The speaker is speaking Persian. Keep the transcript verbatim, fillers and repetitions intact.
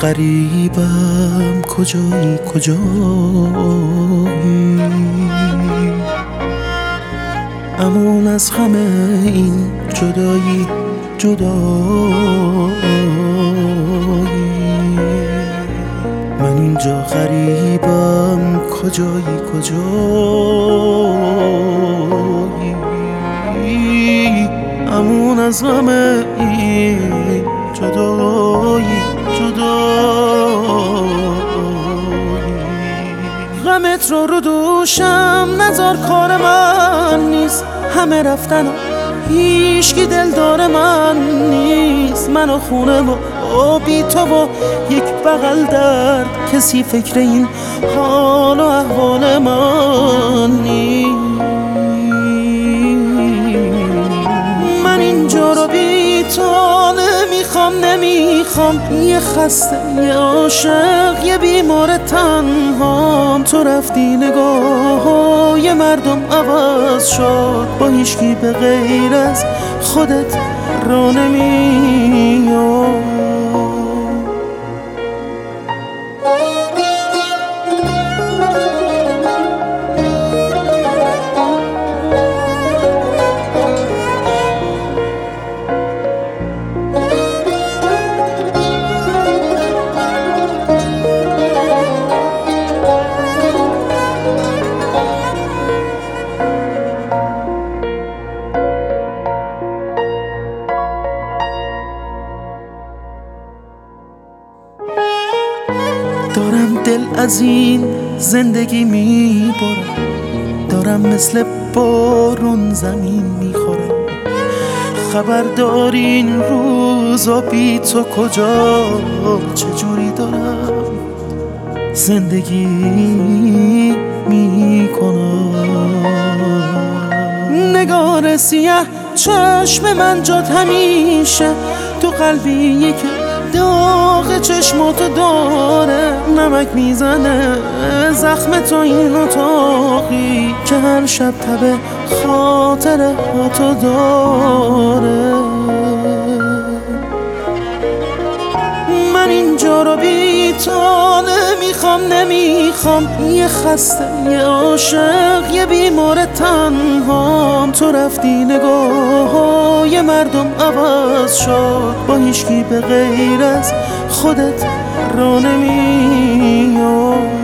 غریبم کجایی کجایی، امان از همه این جدایی جدایی. من اینجا غریبم کجایی کجایی، امان از همه این جدایی جدایی. غمت رو رو دوشم نذار، کار من نیست، همه رفتن و هیچکی دلدار من نیست. من و خونه و بی تو و یک بغل درد، کسی فکر این حال و احوال من نیست. من اینجا رو بی تو نمیخوام نمیخوام، یه خسته یه عاشق یه بیمار تنهام. تو رفتی نگاه یه مردم عوض شد، با هیچکی به غیر از خودت را نمیاد. دارم دل از این زندگی میبرم، دارم مثل بارون زمین میخورم. خبر دارین روزا بی تو کجا چجوری دارم زندگی میکنم. نگار سیه چشم من جات همیشه تو قلبی که داغ چشماتو داره. نمک میزنه زخم تو این اتاقی که هر شب تب خاطره هاتو داره. من اینجا رو بی تو نمیخوام نمیخوام، یه خسته یه عاشق یه بیمار تنهام. تو رفتی نگاه یه مردم عوض شد، با هیچکی به غیر از خودت را نمیاد.